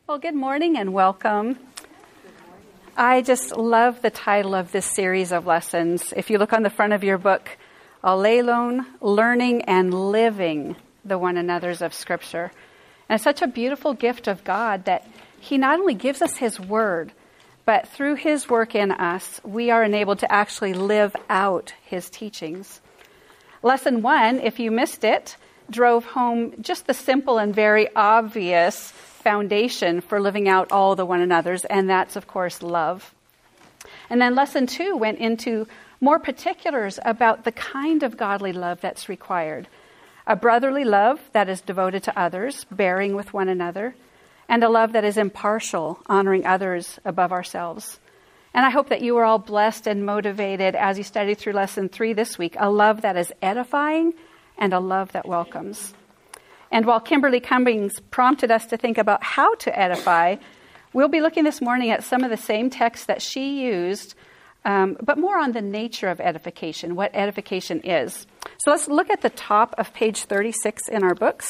Well, good morning and welcome. I just love the title of this series of lessons. If you look on the front of your book, Allelon, Learning and Living the One Another's of Scripture. And it's such a beautiful gift of God that He not only gives us His Word, but through His work in us, we are enabled to actually live out His teachings. Lesson 1, if you missed it, drove home just the simple and very obvious foundation for living out all the one another's, and that's, of course, love. And then lesson 2 went into more particulars about the kind of godly love that's required. A brotherly love that is devoted to others, bearing with one another, and a love that is impartial, honoring others above ourselves. And I hope that you are all blessed and motivated as you study through lesson 3 this week, a love that is edifying and a love that welcomes. And while Kimberly Cummings prompted us to think about how to edify, we'll be looking this morning at some of the same texts that she used, but more on the nature of edification, what edification is. So let's look at the top of page 36 in our books.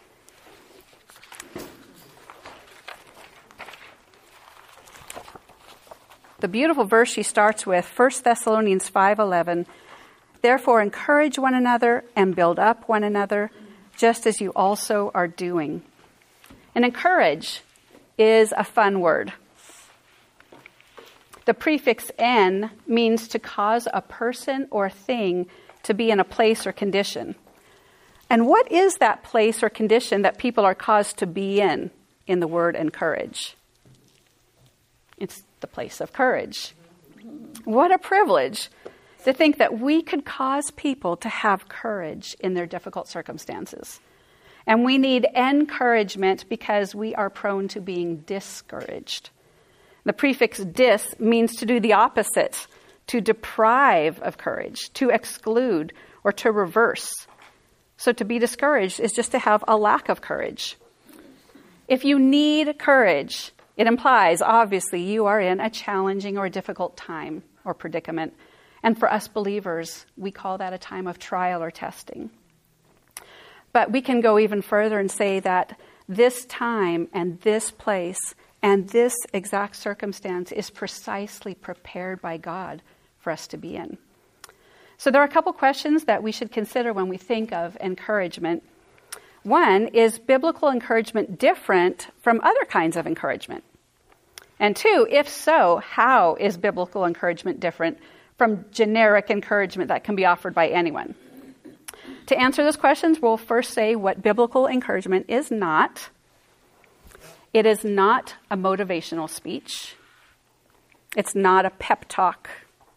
The beautiful verse she starts with, 1 Thessalonians 5:11, "Therefore encourage one another and build up one another, just as you also are doing." And encourage is a fun word. The prefix "n" means to cause a person or thing to be in a place or condition. And what is that place or condition that people are caused to be in the word encourage? It's the place of courage. What a privilege to think that we could cause people to have courage in their difficult circumstances. And we need encouragement because we are prone to being discouraged. The prefix "dis" means to do the opposite, to deprive of courage, to exclude, or to reverse. So to be discouraged is just to have a lack of courage. If you need courage, it implies, obviously, you are in a challenging or a difficult time or predicament. And for us believers, we call that a time of trial or testing. But we can go even further and say that this time and this place and this exact circumstance is precisely prepared by God for us to be in. So there are a couple questions that we should consider when we think of encouragement. One, is biblical encouragement different from other kinds of encouragement? And two, if so, how is biblical encouragement different from generic encouragement that can be offered by anyone? To answer those questions, we'll first say what biblical encouragement is not. It is not a motivational speech. It's not a pep talk.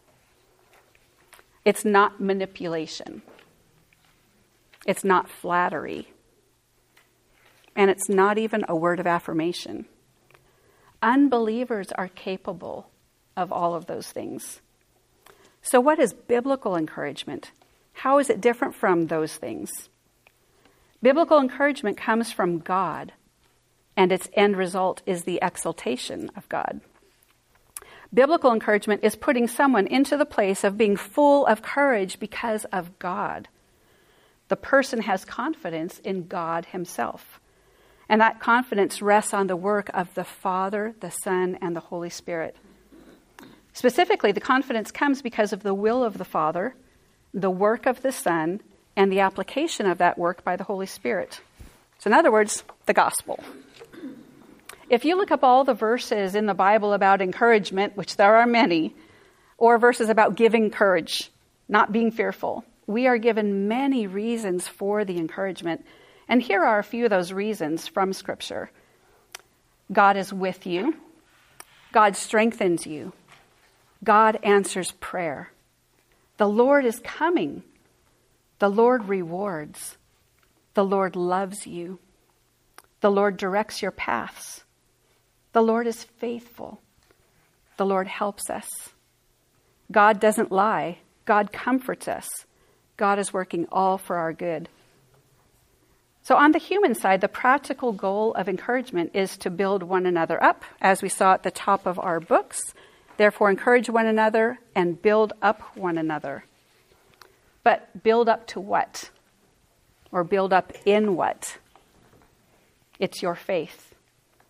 It's not manipulation. It's not flattery. And it's not even a word of affirmation. Unbelievers are capable of all of those things. So what is biblical encouragement? How is it different from those things? Biblical encouragement comes from God, and its end result is the exaltation of God. Biblical encouragement is putting someone into the place of being full of courage because of God. The person has confidence in God Himself. And that confidence rests on the work of the Father, the Son, and the Holy Spirit. Specifically, the confidence comes because of the will of the Father, the work of the Son, and the application of that work by the Holy Spirit. So in other words, the gospel. If you look up all the verses in the Bible about encouragement, which there are many, or verses about giving courage, not being fearful, we are given many reasons for the encouragement. And here are a few of those reasons from Scripture. God is with you. God strengthens you. God answers prayer. The Lord is coming. The Lord rewards. The Lord loves you. The Lord directs your paths. The Lord is faithful. The Lord helps us. God doesn't lie. God comforts us. God is working all for our good. So on the human side, the practical goal of encouragement is to build one another up, as we saw at the top of our books. Therefore, encourage one another and build up one another. But build up to what? Or build up in what? It's your faith.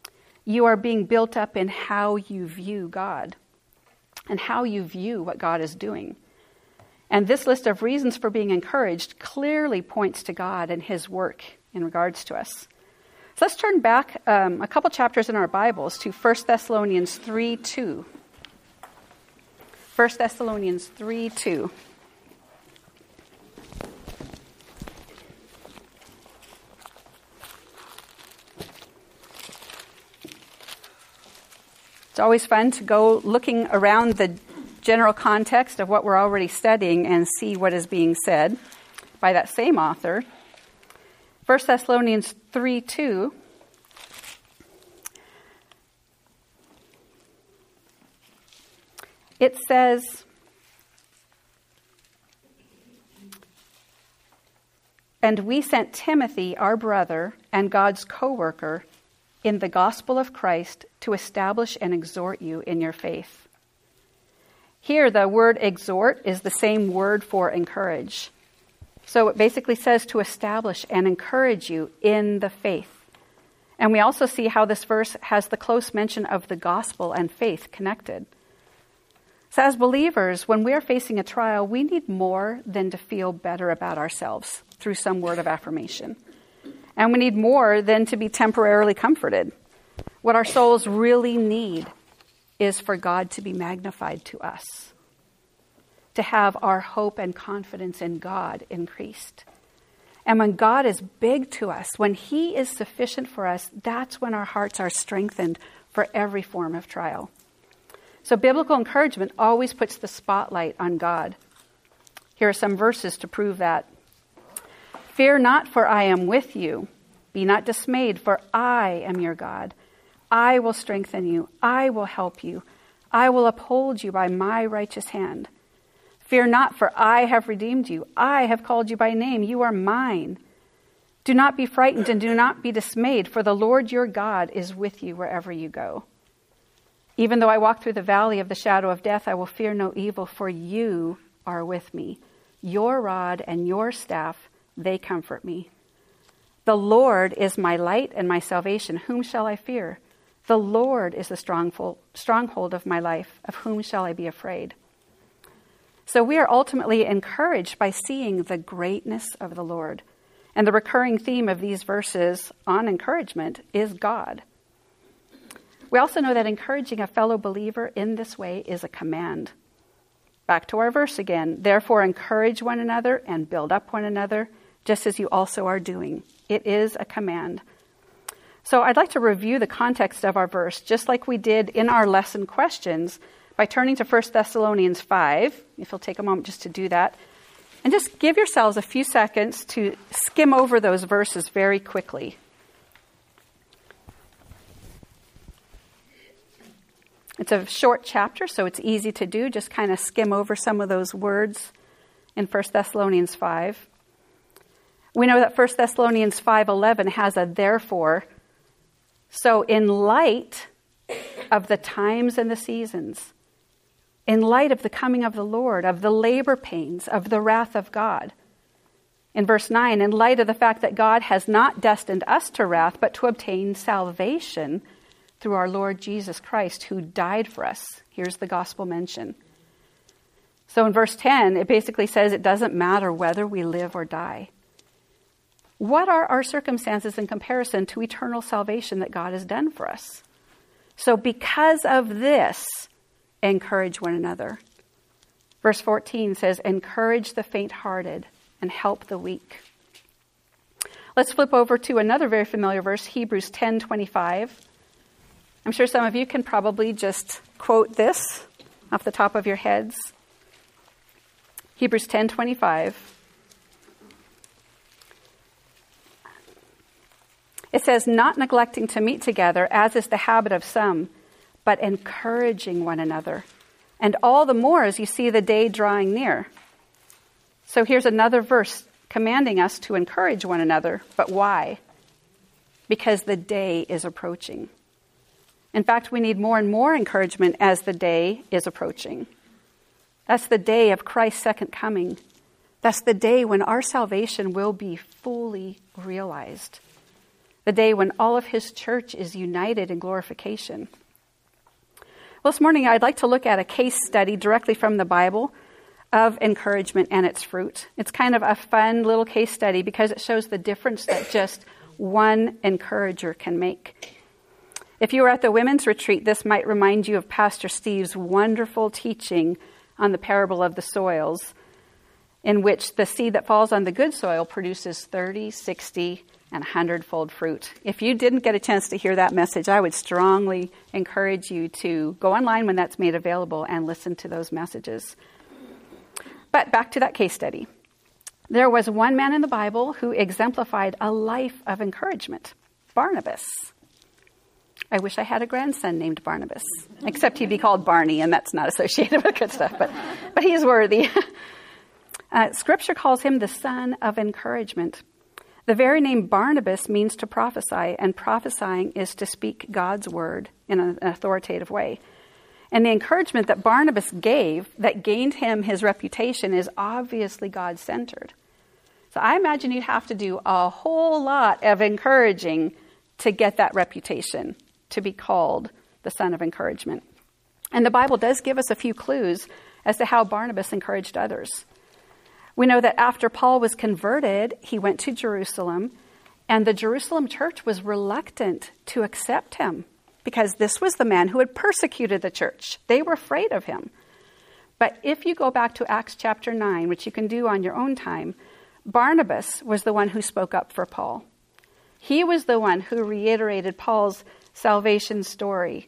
You are being built up in how you view God and how you view what God is doing. And this list of reasons for being encouraged clearly points to God and his work in regards to us. So let's turn back a couple chapters in our Bibles to 1 Thessalonians 3:2. 1 Thessalonians 3:2. It's always fun to go looking around the general context of what we're already studying and see what is being said by that same author. 1 Thessalonians 3:2. It says, "And we sent Timothy, our brother, and God's co-worker in the gospel of Christ to establish and exhort you in your faith." Here, the word exhort is the same word for encourage. So it basically says to establish and encourage you in the faith. And we also see how this verse has the close mention of the gospel and faith connected. So as believers, when we are facing a trial, we need more than to feel better about ourselves through some word of affirmation. And we need more than to be temporarily comforted. What our souls really need is for God to be magnified to us, to have our hope and confidence in God increased. And when God is big to us, when he is sufficient for us, that's when our hearts are strengthened for every form of trial. So biblical encouragement always puts the spotlight on God. Here are some verses to prove that. "Fear not, for I am with you. Be not dismayed, for I am your God. I will strengthen you. I will help you. I will uphold you by my righteous hand. Fear not, for I have redeemed you. I have called you by name. You are mine. Do not be frightened and do not be dismayed, for the Lord your God is with you wherever you go. Even though I walk through the valley of the shadow of death, I will fear no evil, for you are with me. Your rod and your staff, they comfort me. The Lord is my light and my salvation. Whom shall I fear? The Lord is the stronghold of my life. Of whom shall I be afraid?" So we are ultimately encouraged by seeing the greatness of the Lord. And the recurring theme of these verses on encouragement is God. We also know that encouraging a fellow believer in this way is a command. Back to our verse again. "Therefore encourage one another and build up one another, just as you also are doing." It is a command. So I'd like to review the context of our verse, just like we did in our lesson questions, by turning to 1 Thessalonians 5, if you'll take a moment just to do that. And just give yourselves a few seconds to skim over those verses very quickly. It's a short chapter, so it's easy to do. Just kind of skim over some of those words in 1 Thessalonians 5. We know that 1 Thessalonians 5:11 has a therefore. So in light of the times and the seasons, in light of the coming of the Lord, of the labor pains, of the wrath of God. In verse 9, in light of the fact that God has not destined us to wrath, but to obtain salvation through our Lord Jesus Christ, who died for us. Here's the gospel mention. So in verse 10, it basically says it doesn't matter whether we live or die. What are our circumstances in comparison to eternal salvation that God has done for us? So because of this, encourage one another. Verse 14 says, encourage the faint-hearted and help the weak. Let's flip over to another very familiar verse, Hebrews 10:25. I'm sure some of you can probably just quote this off the top of your heads. Hebrews 10:25. It says, not neglecting to meet together, as is the habit of some, but encouraging one another. And all the more as you see the day drawing near. So here's another verse commanding us to encourage one another. But why? Because the day is approaching. In fact, we need more and more encouragement as the day is approaching. That's the day of Christ's second coming. That's the day when our salvation will be fully realized. the day when all of his church is united in glorification. Well, this morning I'd like to look at a case study directly from the Bible of encouragement and its fruit. It's kind of a fun little case study because it shows the difference that just one encourager can make. If you were at the women's retreat, this might remind you of Pastor Steve's wonderful teaching on the parable of the soils, in which the seed that falls on the good soil produces 30, 60, and 100-fold fruit. If you didn't get a chance to hear that message, I would strongly encourage you to go online when that's made available and listen to those messages. But back to that case study. There was one man in the Bible who exemplified a life of encouragement, Barnabas. I wish I had a grandson named Barnabas, except he'd be called Barney, and that's not associated with good stuff, but he's worthy. Scripture calls him the son of encouragement. The very name Barnabas means to prophesy, and prophesying is to speak God's word in an authoritative way. And the encouragement that Barnabas gave that gained him his reputation is obviously God-centered. So I imagine you'd have to do a whole lot of encouraging to get that reputation, to be called the son of encouragement. And the Bible does give us a few clues as to how Barnabas encouraged others. We know that after Paul was converted, he went to Jerusalem, and the Jerusalem church was reluctant to accept him because this was the man who had persecuted the church. They were afraid of him. But if you go back to Acts chapter 9, which you can do on your own time, Barnabas was the one who spoke up for Paul. He was the one who reiterated Paul's salvation story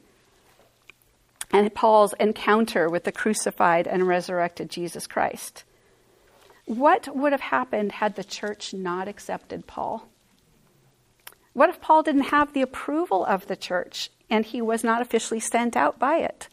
and Paul's encounter with the crucified and resurrected Jesus Christ. What would have happened had the church not accepted Paul? What if Paul didn't have the approval of the church and he was not officially sent out by it?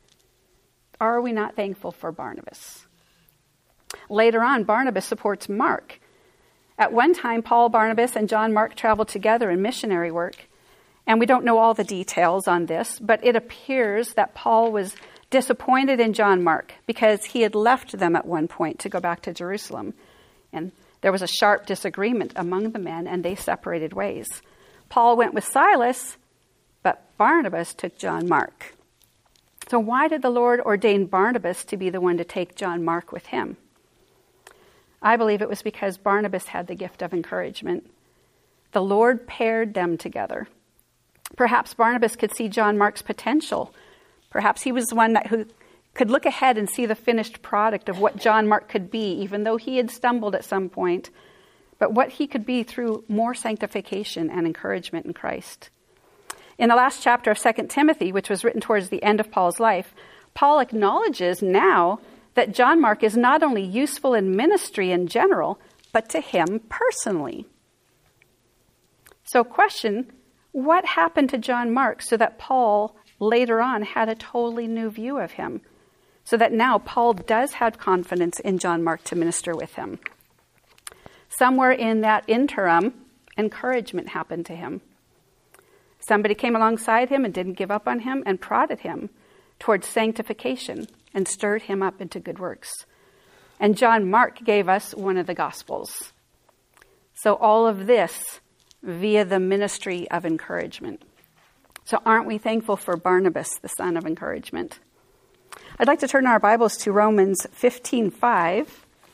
Are we not thankful for Barnabas? Later on, Barnabas supports Mark. At one time, Paul, Barnabas, and John Mark traveled together in missionary work. And we don't know all the details on this, but it appears that Paul was disappointed in John Mark because he had left them at one point to go back to Jerusalem. And there was a sharp disagreement among the men, and they separated ways. Paul went with Silas, but Barnabas took John Mark. So why did the Lord ordain Barnabas to be the one to take John Mark with him? I believe it was because Barnabas had the gift of encouragement. The Lord paired them together. Perhaps Barnabas could see John Mark's potential. Perhaps he was the one who could look ahead and see the finished product of what John Mark could be, even though he had stumbled at some point, but what he could be through more sanctification and encouragement in Christ. In the last chapter of 2 Timothy, which was written towards the end of Paul's life, Paul acknowledges now that John Mark is not only useful in ministry in general, but to him personally. So question, what happened to John Mark so that Paul later on had a totally new view of him? So that now Paul does have confidence in John Mark to minister with him. Somewhere in that interim, encouragement happened to him. Somebody came alongside him and didn't give up on him and prodded him towards sanctification and stirred him up into good works. And John Mark gave us one of the Gospels. So all of this via the ministry of encouragement. So aren't we thankful for Barnabas, the son of encouragement? I'd like to turn our Bibles to Romans 15:5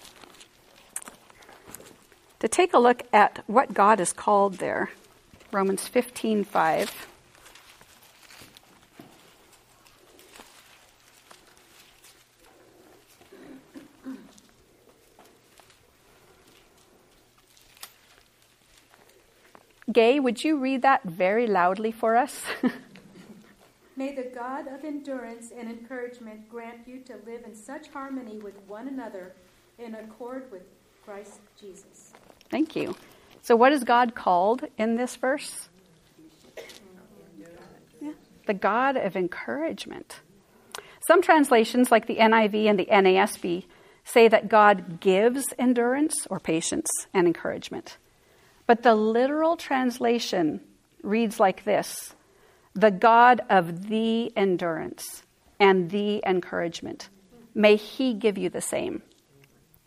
to take a look at what God is called there. Romans 15:5. Gay, would you read that very loudly for us? May the God of endurance and encouragement grant you to live in such harmony with one another in accord with Christ Jesus. Thank you. So what is God called in this verse? Yeah, the God of encouragement. Some translations, like the NIV and the NASB, say that God gives endurance or patience and encouragement. But the literal translation reads like this: the God of the endurance and the encouragement. May he give you the same.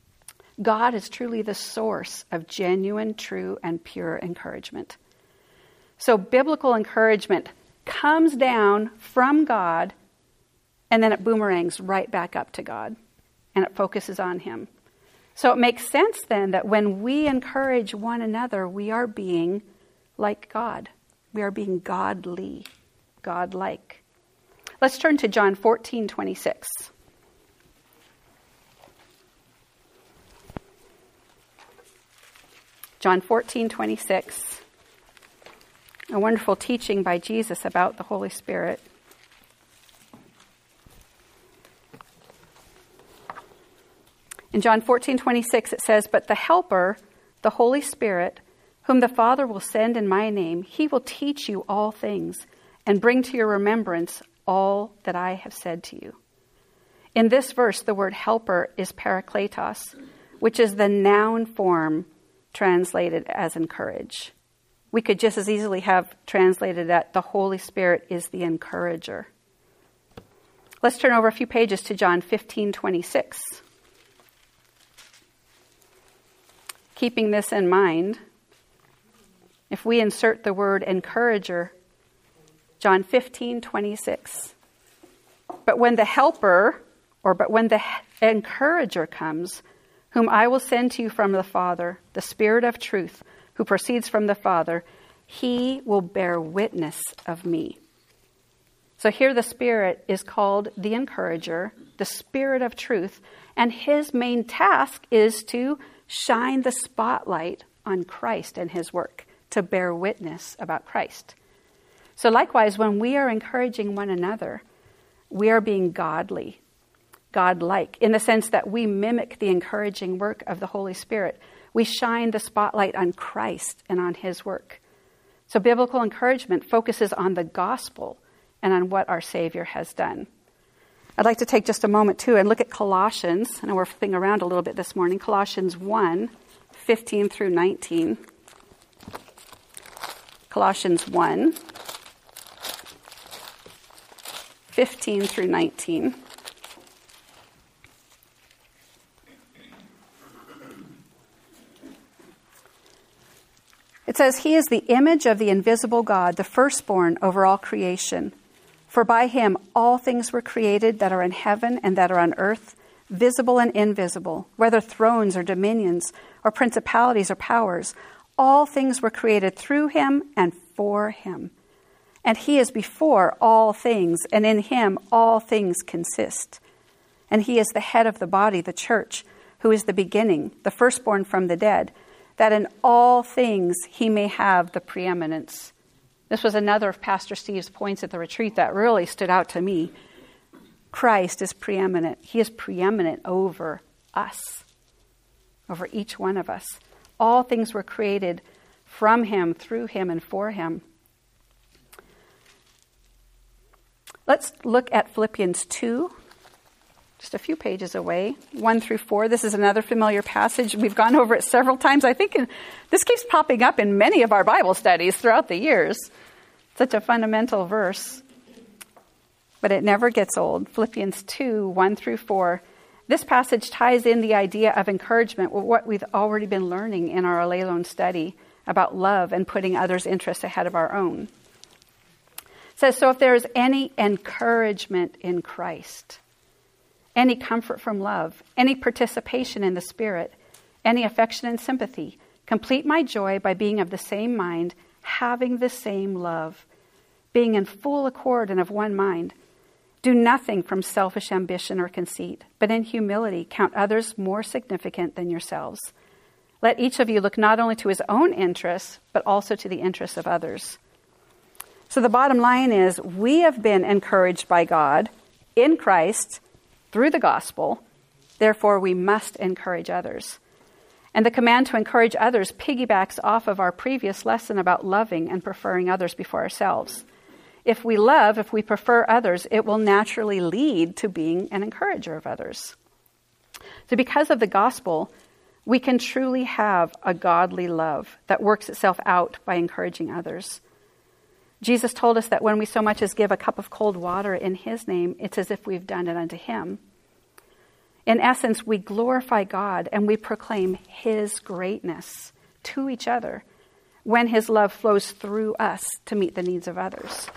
God is truly the source of genuine, true, and pure encouragement. So biblical encouragement comes down from God, and then it boomerangs right back up to God, and it focuses on him. So it makes sense then that when we encourage one another, we are being like God. We are being godly, God-like. Let's turn to John 14:26. John 14:26. A wonderful teaching by Jesus about the Holy Spirit. In John 14:26 it says, "But the Helper, the Holy Spirit, whom the Father will send in my name, he will teach you all things and bring to your remembrance all that I have said to you." In this verse, the word helper is parakletos, which is the noun form translated as encourage. We could just as easily have translated that the Holy Spirit is the encourager. Let's turn over a few pages to John 15:26. Keeping this in mind, if we insert the word encourager, John 15:26. But when the helper, but when the encourager comes, whom I will send to you from the Father, the Spirit of truth, who proceeds from the Father, he will bear witness of me. So here the Spirit is called the encourager, the Spirit of truth, and his main task is to shine the spotlight on Christ and his work, to bear witness about Christ. So likewise, when we are encouraging one another, we are being godly, God-like, in the sense that we mimic the encouraging work of the Holy Spirit. We shine the spotlight on Christ and on his work. So biblical encouragement focuses on the gospel and on what our Savior has done. I'd like to take just a moment, too, and look at Colossians. I know we're flipping around a little bit this morning. Colossians 1:15 through 19. Colossians 1:15 through 19. It says, "He is the image of the invisible God, the firstborn over all creation. For by him all things were created that are in heaven and that are on earth, visible and invisible, whether thrones or dominions or principalities or powers. All things were created through him and for him. And he is before all things, and in him all things consist. And he is the head of the body, the church, who is the beginning, the firstborn from the dead, that in all things he may have the preeminence." This was another of Pastor Steve's points at the retreat that really stood out to me. Christ is preeminent. He is preeminent over us, over each one of us. All things were created from him, through him, and for him. Let's look at Philippians 2, just a few pages away, 1 through 4. This is another familiar passage. We've gone over it several times. I think this keeps popping up in many of our Bible studies throughout the years. Such a fundamental verse. But it never gets old. Philippians 2, 1 through 4. This passage ties in the idea of encouragement with what we've already been learning in our Allelon study about love and putting others' interests ahead of our own. It says, "So if there is any encouragement in Christ, any comfort from love, any participation in the Spirit, any affection and sympathy, complete my joy by being of the same mind, having the same love, being in full accord and of one mind. Do nothing from selfish ambition or conceit, but in humility count others more significant than yourselves. Let each of you look not only to his own interests, but also to the interests of others." So the bottom line is, we have been encouraged by God in Christ through the gospel. Therefore, we must encourage others. And the command to encourage others piggybacks off of our previous lesson about loving and preferring others before ourselves. If we love, if we prefer others, it will naturally lead to being an encourager of others. So because of the gospel, we can truly have a godly love that works itself out by encouraging others. Jesus told us that when we so much as give a cup of cold water in his name, it's as if we've done it unto him. In essence, we glorify God and we proclaim his greatness to each other when his love flows through us to meet the needs of others.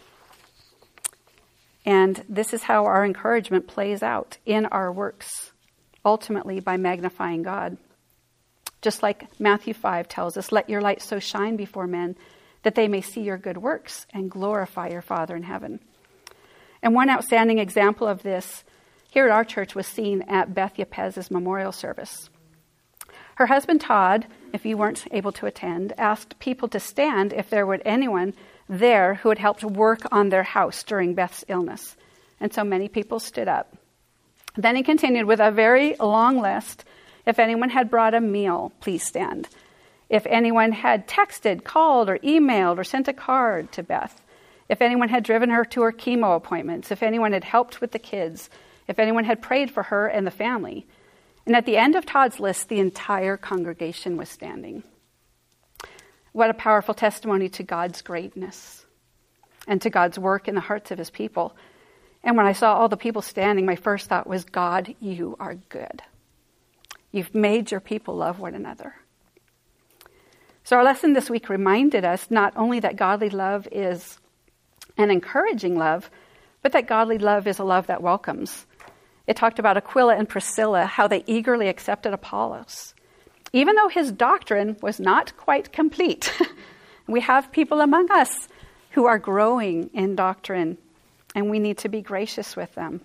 And this is how our encouragement plays out in our works, ultimately by magnifying God. Just like Matthew 5 tells us, let your light so shine before men that they may see your good works and glorify your Father in heaven. And one outstanding example of this here at our church was seen at Beth Yepez's memorial service. Her husband Todd, if you weren't able to attend, asked people to stand if there were anyone there who had helped work on their house during Beth's illness. And so many people stood up. Then he continued with a very long list. If anyone had brought a meal, please stand. If anyone had texted, called, or emailed, or sent a card to Beth. If anyone had driven her to her chemo appointments. If anyone had helped with the kids. If anyone had prayed for her and the family. And at the end of Todd's list, the entire congregation was standing. What a powerful testimony to God's greatness and to God's work in the hearts of his people. And when I saw all the people standing, my first thought was, God, you are good. You've made your people love one another. So our lesson this week reminded us not only that godly love is an encouraging love, but that godly love is a love that welcomes. It talked about Aquila and Priscilla, how they eagerly accepted Apollos, even though his doctrine was not quite complete. We have people among us who are growing in doctrine, and we need to be gracious with them.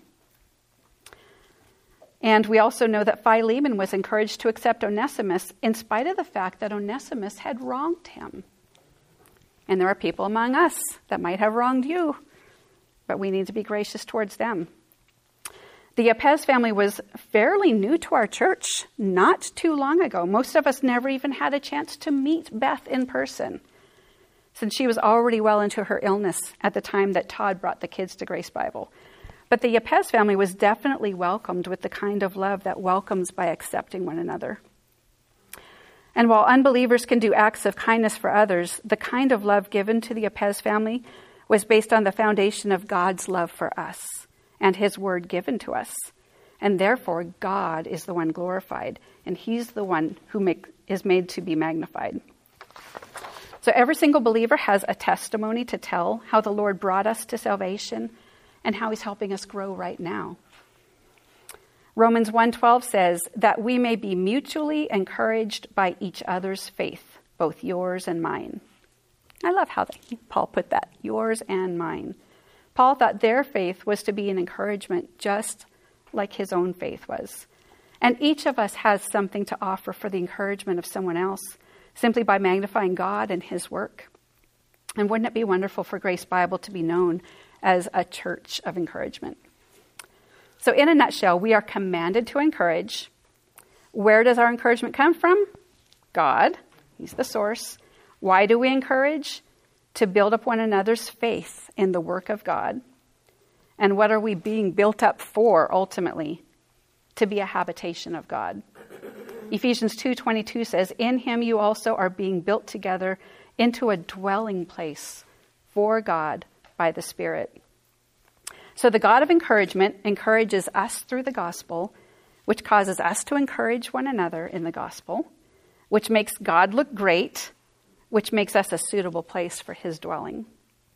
And we also know that Philemon was encouraged to accept Onesimus in spite of the fact that Onesimus had wronged him. And there are people among us that might have wronged you, but we need to be gracious towards them. The Yepez family was fairly new to our church not too long ago. Most of us never even had a chance to meet Beth in person, since she was already well into her illness at the time that Todd brought the kids to Grace Bible. But the Yepez family was definitely welcomed with the kind of love that welcomes by accepting one another. And while unbelievers can do acts of kindness for others, the kind of love given to the Yepez family was based on the foundation of God's love for us and his word given to us. And therefore, God is the one glorified, and he's the one who is made to be magnified. So every single believer has a testimony to tell how the Lord brought us to salvation and how he's helping us grow right now. Romans 1:12 says that we may be mutually encouraged by each other's faith, both yours and mine. I love how Paul put that, yours and mine. Paul thought their faith was to be an encouragement just like his own faith was. And each of us has something to offer for the encouragement of someone else, simply by magnifying God and his work. And wouldn't it be wonderful for Grace Bible to be known as a church of encouragement? So in a nutshell, we are commanded to encourage. Where does our encouragement come from? God. He's the source. Why do we encourage? To build up one another's faith in the work of God. And what are we being built up for, ultimately? To be a habitation of God. Ephesians 2:22 says, in him you also are being built together into a dwelling place for God by the Spirit. So the God of encouragement encourages us through the gospel, which causes us to encourage one another in the gospel, which makes God look great, which makes us a suitable place for his dwelling.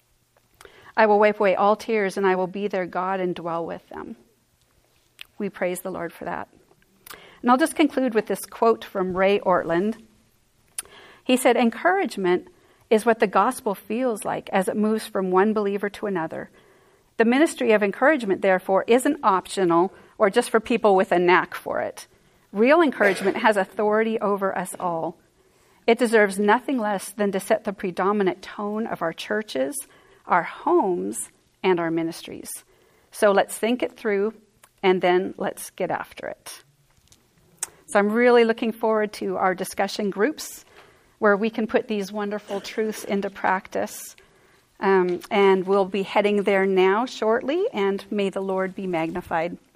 I will wipe away all tears, and I will be their God and dwell with them. We praise the Lord for that. And I'll just conclude with this quote from Ray Ortland. He said, encouragement is what the gospel feels like as it moves from one believer to another. The ministry of encouragement, therefore, isn't optional or just for people with a knack for it. Real encouragement has authority over us all. It deserves nothing less than to set the predominant tone of our churches, our homes, and our ministries. So let's think it through, and then let's get after it. So I'm really looking forward to our discussion groups where we can put these wonderful truths into practice. And we'll be heading there now shortly, and may the Lord be magnified.